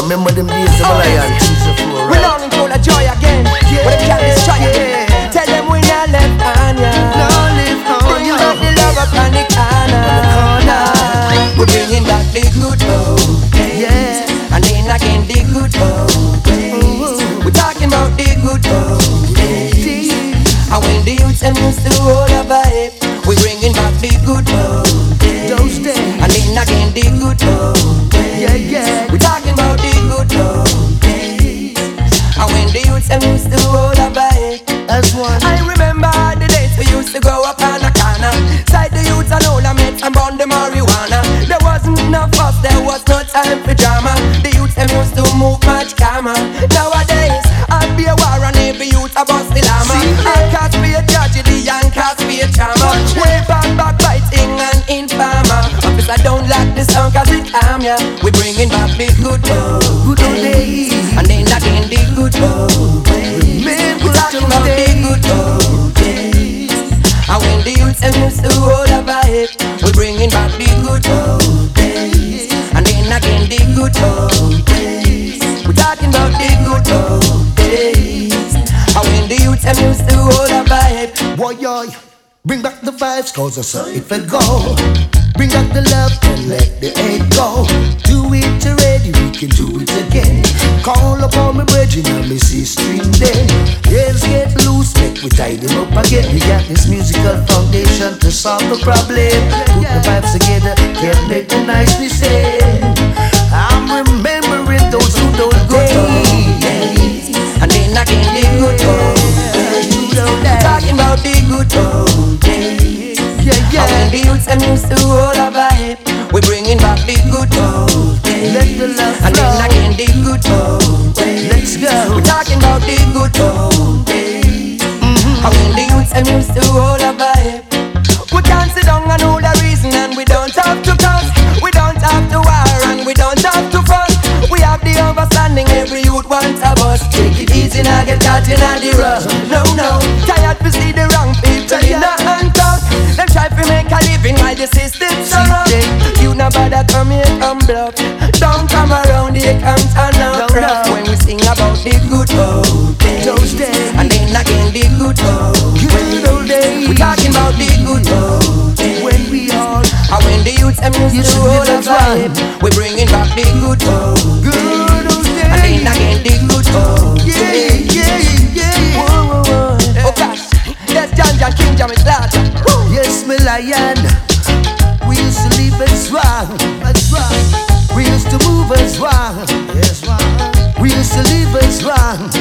remember them days of a lion. We longing for the joy again. But them can't destroy it. Tell them we not left on ya. Bring back the love up on the corner. We're bringing back the good old days. And then again the good old days. We're talking about the good old days. And when the youths them used to hold a vibe, we're bringing back the good old days. And then again the good old days. We're talking about the good old days. And when the youths them used to hold a vibe, I remember the days we used to go up on a corner. Side the youths and all I met and burn the marijuana. There wasn't enough fuss, there was no time for drama. The youths them used to move much calmer. Nowadays, I'd be a war and every youth a bust the llama. I can't be a tragedy and can't be a trauma. Way back fighting and informer. Officer don't like the sound cause it calm ya. We bringing back the good old days. And then again the good old days. We talking about the good old days. And when the youths them used to hold a vibe, we bringing back the good old days. And then again the good old days. We talking about the good old days. And when the youths them used to hold a vibe, boy, bring back the vibes, cause I saw it will go. Bring back the love and let the hate go. Do it already, we can do it again. Call upon my brethren and me see string them. Hands get loose, make we tie them up again. We got this musical foundation to solve the problem. Put the vibes together, can't let the nicely say. I'm remembering those good old days. And then again the good old days. Talking about the good old days. And when the youths them used to hold a vibe, we bringing back the good old days. Let the love and then again the good old days. Let's go. We're talking about the good old days. And when the youths them used to hold a vibe, we can't sit down and hold a reason, and we don't have to cuss, we don't have to war, and we don't have to fuss. We have the understanding every youth wants a bus. Take it easy now, get caught in the rush. No, tired to see the wrong people in the handcuffs. Them try to make a living while the system's so rough. You no bother come here and bluff. Don't come around here, come turn up rough. When we sing about the good old days, and then again the good old days. We talking about the good old days. When we all, and when the youths them used to hold a vibe, we bringing back the good old days. And then again the good old days. Whoa. Oh gosh, yes, John King Jam is large. Yes, my lion. We used to live as wrong. That's right. We used to move as wrong. Yes, wrong. We used to live as wrong.